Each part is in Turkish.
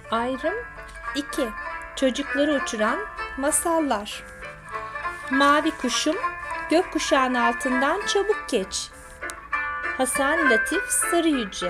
Ayrım 2. Çocukları uçuran masallar. Mavi kuşum, gökkuşağının altından çabuk geç. Hasan Latif Sarıyüce.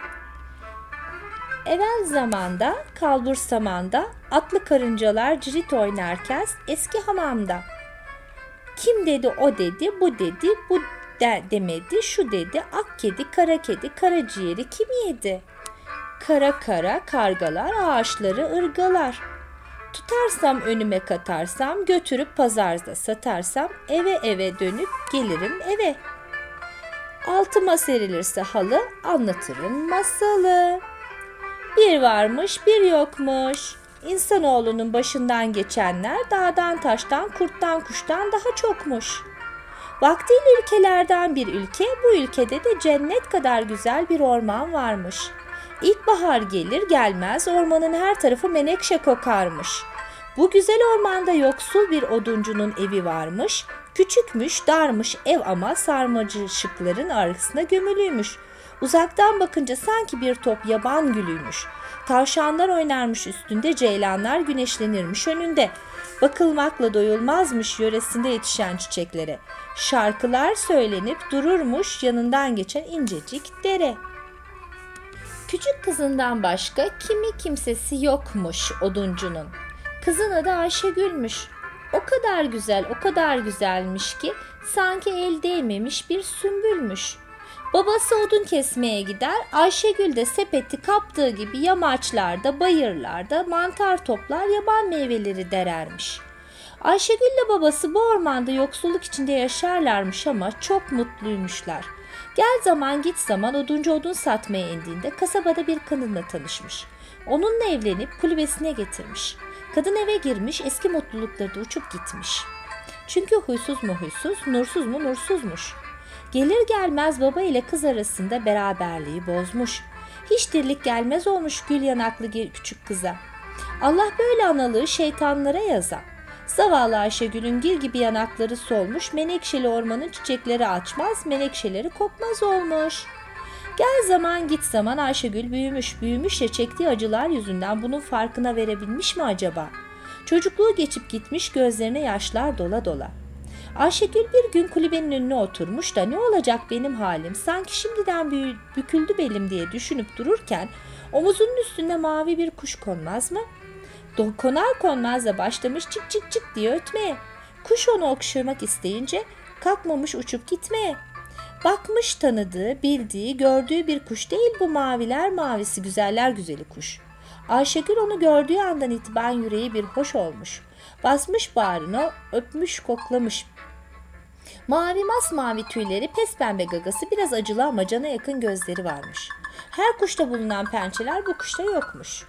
Evvel zamanda, kalbur samanda, atlı karıncalar cirit oynarken eski hamamda. Kim dedi o dedi, bu dedi, bu demedi, şu dedi, ak kedi, kara kedi, karaciğeri kim yedi? Kara kara kargalar, ağaçları ırgalar. Tutarsam önüme katarsam, götürüp pazarda satarsam, eve eve dönüp gelirim eve. Altıma serilirse halı, anlatırım masalı. Bir varmış, bir yokmuş. İnsanoğlunun başından geçenler dağdan taştan, kurttan kuştan daha çokmuş. Vaktiyle ülkelerden bir ülke, bu ülkede de cennet kadar güzel bir orman varmış. İlkbahar gelir gelmez ormanın her tarafı menekşe kokarmış. Bu güzel ormanda yoksul bir oduncunun evi varmış. Küçükmüş, darmış ev ama sarmaşıkların arasına gömülüymüş. Uzaktan bakınca sanki bir top yaban gülüymüş. Tavşanlar oynarmış üstünde, ceylanlar güneşlenirmiş önünde. Bakılmakla doyulmazmış yöresinde yetişen çiçeklere. Şarkılar söylenip dururmuş yanından geçen incecik dere. Küçük kızından başka kimsesi yokmuş oduncunun. Kızın adı Ayşegül'müş. O kadar güzel, o kadar güzelmiş ki sanki el değmemiş bir sümbülmüş. Babası odun kesmeye gider, Ayşegül de sepeti kaptığı gibi yamaçlarda, bayırlarda mantar toplar, yaban meyveleri derermiş. Ayşegül ile babası bu ormanda yoksulluk içinde yaşarlarmış ama çok mutluymuşlar. Gel zaman git zaman oduncu odun satmaya indiğinde kasabada bir kadınla tanışmış. Onunla evlenip kulübesine getirmiş. Kadın eve girmiş, eski mutlulukları da uçup gitmiş. Çünkü huysuz mu huysuz, nursuz mu nursuzmuş. Gelir gelmez baba ile kız arasında beraberliği bozmuş. Hiç dirlik gelmez olmuş gül yanaklı küçük kıza. Allah böyle analığı şeytanlara yazar. Zavallı Ayşegül'ün gül gibi yanakları solmuş, menekşeli ormanın çiçekleri açmaz, menekşeleri kokmaz olmuş. Gel zaman git zaman Ayşegül büyümüş ya çektiği acılar yüzünden bunun farkına verebilmiş mi acaba? Çocukluğu geçip gitmiş, gözlerine yaşlar dola dola. Ayşegül bir gün kulübenin önüne oturmuş da ne olacak benim halim, sanki şimdiden büküldü belim diye düşünüp dururken omuzunun üstünde mavi bir kuş konmaz mı? Konar konmaz da başlamış çık çık çık diye ötmeye. Kuş onu okşamak isteyince kalkmamış uçup gitmeye. Bakmış tanıdığı, bildiği, gördüğü bir kuş değil bu maviler mavisi, güzeller güzeli kuş. Ayşegül onu gördüğü andan itibaren yüreği bir hoş olmuş. Basmış bağrına, öpmüş, koklamış. Mavi masmavi tüyleri, pespembe gagası, biraz acılı ama cana yakın gözleri varmış. Her kuşta bulunan pençeler bu kuşta yokmuş.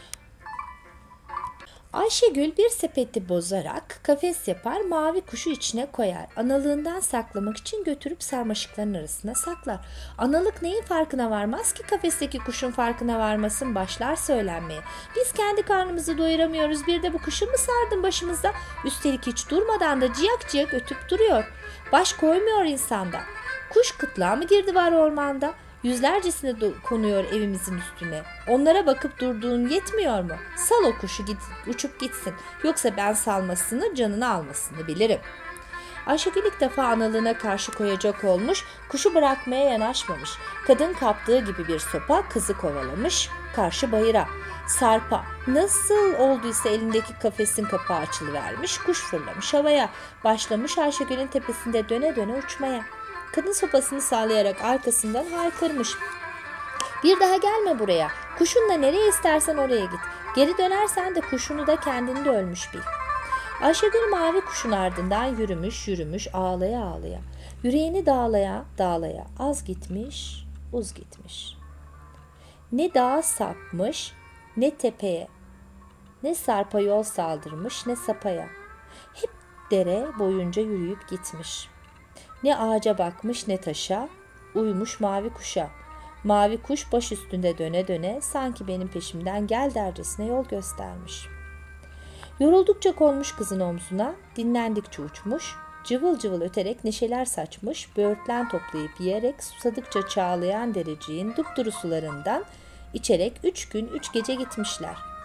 Ayşegül bir sepeti bozarak kafes yapar, mavi kuşu içine koyar. Analığından saklamak için götürüp sarmaşıkların arasına saklar. Analık neyin farkına varmaz ki kafesteki kuşun farkına varmasın, başlar söylenmeye. Biz kendi karnımızı doyuramıyoruz, bir de bu kuşu mu sardın başımıza? Üstelik hiç durmadan da ciyak ciyak ötüp duruyor. Baş koymuyor insanda. Kuş kıtlığa mı girdi var ormanda? Yüzlercesine konuyor evimizin üstüne. Onlara bakıp durduğun yetmiyor mu? Sal o kuşu uçup gitsin. Yoksa ben salmasını, canını almasını bilirim. Ayşegül ilk defa analığına karşı koyacak olmuş, kuşu bırakmaya yanaşmamış. Kadın kaptığı gibi bir sopa kızı kovalamış, karşı bayıra. Sarpa nasıl olduysa elindeki kafesin kapağı açılıvermiş, kuş fırlamış havaya. Başlamış Ayşegül'ün tepesinde döne döne uçmaya. Kadın sopasını sallayarak arkasından haykırmış. Bir daha gelme buraya. Kuşunla nereye istersen oraya git. Geri dönersen de kuşunu da kendini de ölmüş bil. Ayşegül mavi kuşun ardından yürümüş ağlaya ağlaya. Yüreğini dağlaya az gitmiş, uz gitmiş. Ne dağa sapmış, ne tepeye, ne sarpa yol saldırmış, ne sapaya. Hep dere boyunca yürüyüp gitmiş. Ne ağaca bakmış ne taşa, uymuş mavi kuşa. Mavi kuş baş üstünde döne döne sanki benim peşimden gel dercesine yol göstermiş. Yoruldukça konmuş kızın omzuna, dinlendikçe uçmuş, cıvıl cıvıl öterek neşeler saçmış, böğürtlen toplayıp yiyerek susadıkça çağlayan dereciğin dupduru sularından içerek 3 gün 3 gece gitmişler.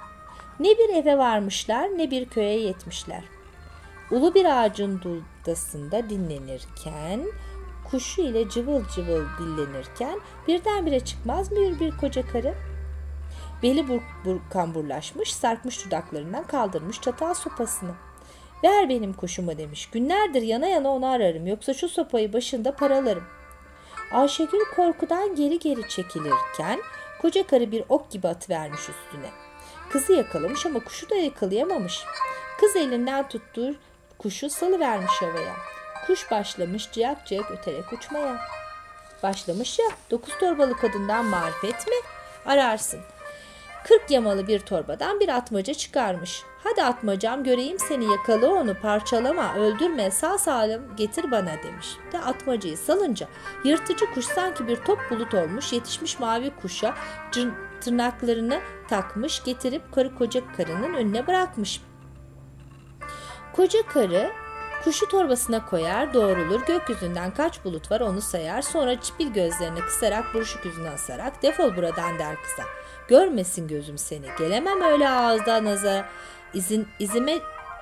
Ne bir eve varmışlar ne bir köye yetmişler. Ulu bir ağacın dudasında dinlenirken, kuşu ile cıvıl cıvıl dillenirken birdenbire çıkmaz mı bir koca karı? Beli kamburlaşmış, sarkmış dudaklarından kaldırmış çatal sopasını. Ver benim kuşumu demiş. Günlerdir yana yana onu ararım. Yoksa şu sopayı başında paralarım. Ayşegül korkudan geri geri çekilirken koca karı bir ok gibi atıvermiş üstüne. Kızı yakalamış ama kuşu da yakalayamamış. Kız elinden tuttuğu kuşu salıvermiş havaya. Kuş başlamış ciyak ciyak öterek uçmaya. Başlamış ya, 9 torbalı kadından marifet mi ararsın? 40 yamalı bir torbadan bir atmaca çıkarmış. Hadi atmacam göreyim seni, yakala onu, parçalama, öldürme, sağ salim getir bana demiş. De atmacayı salınca yırtıcı kuş sanki bir top bulut olmuş, yetişmiş mavi kuşa tırnaklarını takmış, getirip koca karının önüne bırakmış. Koca karı kuşu torbasına koyar, doğrulur, gökyüzünden kaç bulut var onu sayar, sonra çipil gözlerini kısarak buruşuk yüzüne asarak defol buradan der kıza. Görmesin gözüm seni, gelemem öyle ağızda naza, izime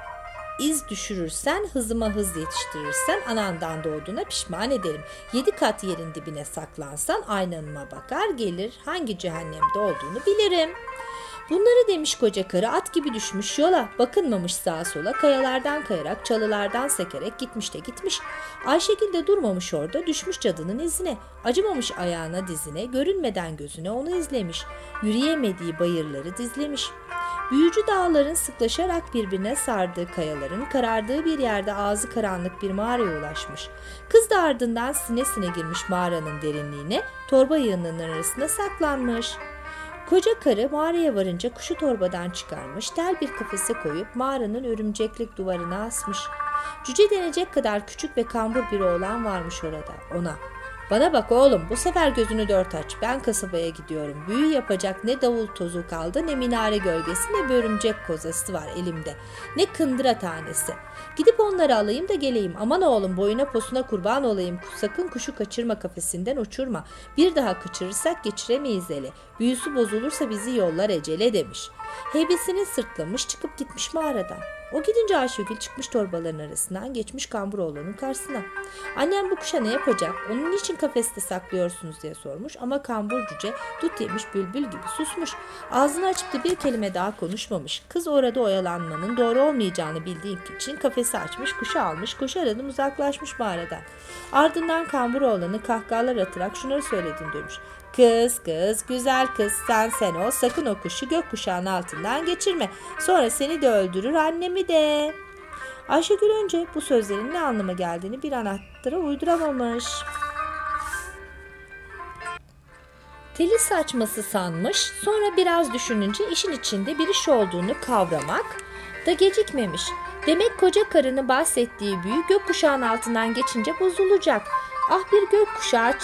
iz düşürürsen, hızıma hız yetiştirirsen, anandan doğduğuna pişman ederim. 7 kat yerin dibine saklansan, aynanıma bakar gelir, hangi cehennemde olduğunu bilirim. Bunları demiş koca karı, at gibi düşmüş yola, bakınmamış sağa sola, kayalardan kayarak, çalılardan sekerek gitmiş de gitmiş. Ayşegül de durmamış orada, düşmüş cadının izine, acımamış ayağına dizine, görünmeden gözüne onu izlemiş, yürüyemediği bayırları dizlemiş. Büyücü dağların sıklaşarak birbirine sardığı kayaların karardığı bir yerde ağzı karanlık bir mağaraya ulaşmış. Kız da ardından sine sine girmiş mağaranın derinliğine, torba yığınının arasında saklanmış. Koca karı mağaraya varınca kuşu torbadan çıkarmış, tel bir kafese koyup mağaranın örümceklik duvarına asmış. Cüce denecek kadar küçük ve kambur bir oğlan varmış orada. Ona, bana bak oğlum, bu sefer gözünü dört aç, ben kasabaya gidiyorum. Büyü yapacak ne davul tozu kaldı, ne minare gölgesi, ne bir örümcek kozası var elimde, ne kındıra tanesi. Gidip onları alayım da geleyim. Aman oğlum, boyuna posuna kurban olayım. Sakın kuşu kaçırma, kafesinden uçurma. Bir daha kaçırırsak geçiremeyiz ele. Büyüsü bozulursa bizi yollar ecele demiş. Heybesini sırtlamış, çıkıp gitmiş mağaradan. O gidince Ayşegül çıkmış torbaların arasından, geçmiş Kamburoğlu'nun karşısına. Annem bu kuşa ne yapacak? Onu niçin kafeste saklıyorsunuz diye sormuş ama kambur cüce dut yemiş bülbül gibi susmuş. Ağzını açıp da bir kelime daha konuşmamış. Kız orada oyalanmanın doğru olmayacağını bildiği için kafesi açmış, kuşu almış, koşarak uzaklaşmış mağaradan. Ardından Kamburoğlu'nu kahkahalar atarak şunları söyledin demiş. Kız, güzel kız, sen ol, sakın o kuşu gökkuşağının altından geçirme. Sonra seni de öldürür, annemi de. Ayşegül önce bu sözlerin ne anlama geldiğini bir anahtara uyduramamış. Teli saçması sanmış, sonra biraz düşününce işin içinde bir iş olduğunu kavramak da gecikmemiş. Demek koca karının bahsettiği büyü gökkuşağının altından geçince bozulacak. Ah bir gökkuşağı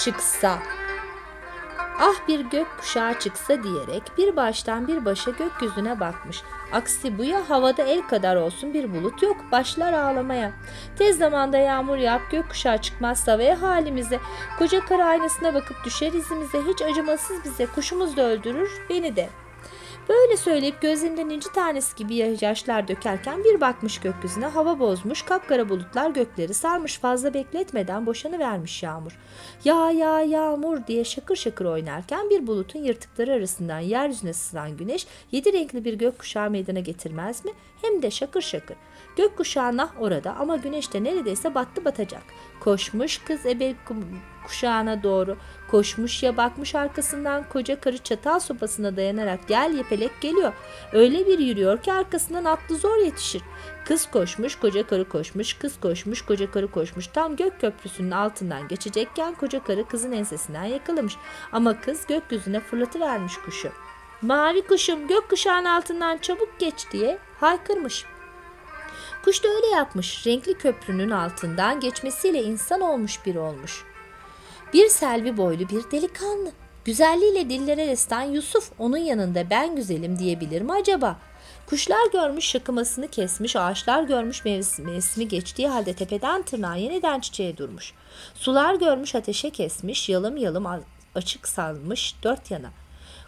çıksa diyerek bir baştan bir başa gökyüzüne bakmış. Aksi bu ya havada el kadar olsun bir bulut yok, başlar ağlamaya. Tez zamanda yağmur yağıp gökkuşağı çıkmazsa ve halimize, koca karı aynasına bakıp düşer izimize, hiç acımasız bize, kuşumuz da öldürür beni de. Böyle söyleyip gözlerinden inci tanesi gibi yaşlar dökerken bir bakmış gökyüzüne, hava bozmuş, kapkara bulutlar gökleri sarmış, fazla bekletmeden boşanıvermiş yağmur. Ya yağmur diye şakır şakır oynarken bir bulutun yırtıkları arasından yeryüzüne sızan güneş 7 renkli bir gökkuşağı meydana getirmez mi? Hem de şakır şakır. Gökkuşağı nah orada ama güneş de neredeyse battı batacak. Koşmuş kız ebe kuşağına doğru. Koşmuş ya bakmış arkasından koca karı çatal sopasına dayanarak gel yepelek geliyor. Öyle bir yürüyor ki arkasından atlı zor yetişir. Kız koşmuş, koca karı koşmuş, kız koşmuş, koca karı koşmuş. Tam gök köprüsünün altından geçecekken koca karı kızın ensesinden yakalamış. Ama kız gökyüzüne fırlatıvermiş kuşu. Mavi kuşum, gökkuşağının altından çabuk geç diye haykırmış. Kuş da öyle yapmış. Renkli köprünün altından geçmesiyle insan olmuş biri olmuş. Bir selvi boylu bir delikanlı. Güzelliğiyle dillere destan Yusuf onun yanında ben güzelim diyebilir mi acaba? Kuşlar görmüş şakımasını kesmiş, ağaçlar görmüş mevsimi geçtiği halde tepeden tırnağa yeniden çiçeğe durmuş. Sular görmüş ateşe kesmiş, yalım yalım açık salmış dört yana.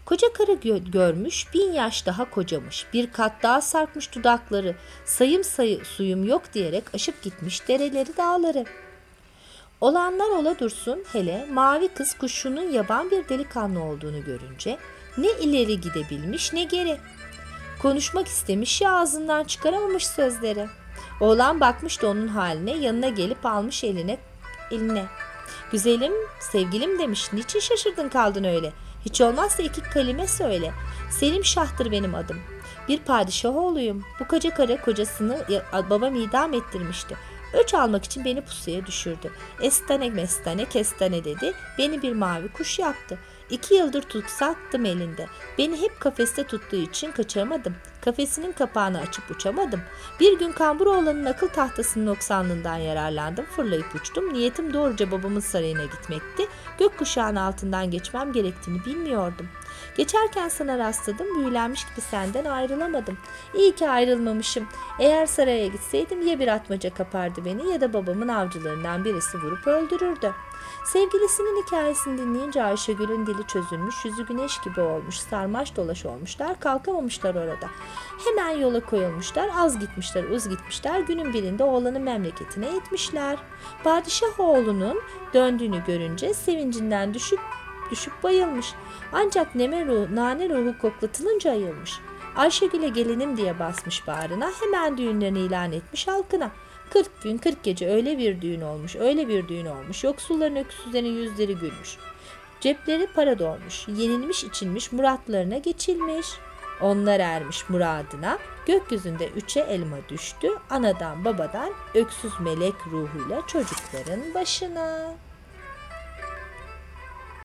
Koca karı görmüş, 1000 yaş daha kocamış. Bir kat daha sarkmış dudakları. Sayım suyum yok diyerek aşıp gitmiş dereleri dağları. Olanlar ola dursun, hele mavi kız kuşunun yaban bir delikanlı olduğunu görünce ne ileri gidebilmiş ne geri. Konuşmak istemiş ya ağzından çıkaramamış sözleri. Oğlan bakmış da onun haline, yanına gelip almış eline. Güzelim, sevgilim demiş, niçin şaşırdın kaldın öyle? Hiç olmazsa 2 kelime söyle. Selim Şah'tır benim adım. Bir padişah oğluyum. Bu koca karı kocasını babam idam ettirmişti. Öç almak için beni pusuya düşürdü. Estane mestane kestane dedi. Beni bir mavi kuş yaptı. 2 yıldır tutsaktım elinde. Beni hep kafeste tuttuğu için kaçıramadım. Kafesinin kapağını açıp uçamadım. Bir gün Kamburoğlan'ın akıl tahtasının noksanlığından yararlandım. Fırlayıp uçtum. Niyetim doğruca babamın sarayına gitmekti. Gökkuşağının altından geçmem gerektiğini bilmiyordum. Geçerken sana rastladım. Büyülenmiş gibi senden ayrılamadım. İyi ki ayrılmamışım. Eğer saraya gitseydim ya bir atmaca kapardı beni ya da babamın avcılarından birisi vurup öldürürdü. Sevgilisinin hikayesini dinleyince Ayşegül'ün dili çözülmüş, yüzü güneş gibi olmuş, sarmaş dolaş olmuşlar, kalkamamışlar orada. Hemen yola koyulmuşlar, az gitmişler, uz gitmişler, günün birinde oğlanın memleketine yetmişler. Padişah oğlunun döndüğünü görünce sevincinden düşüp bayılmış. Ancak nane ruhu koklatılınca ayılmış. Ayşegül'e gelinim diye basmış bağrına, hemen düğünlerini ilan etmiş halkına. 40 gün 40 gece öyle bir düğün olmuş. Yoksulların öksüzlerin yüzleri gülmüş. Cepleri para dolmuş. Yenilmiş içilmiş, muratlarına geçilmiş. Onlar ermiş muradına. Gökyüzünde 3'e elma düştü. Anadan babadan öksüz melek ruhuyla çocukların başına.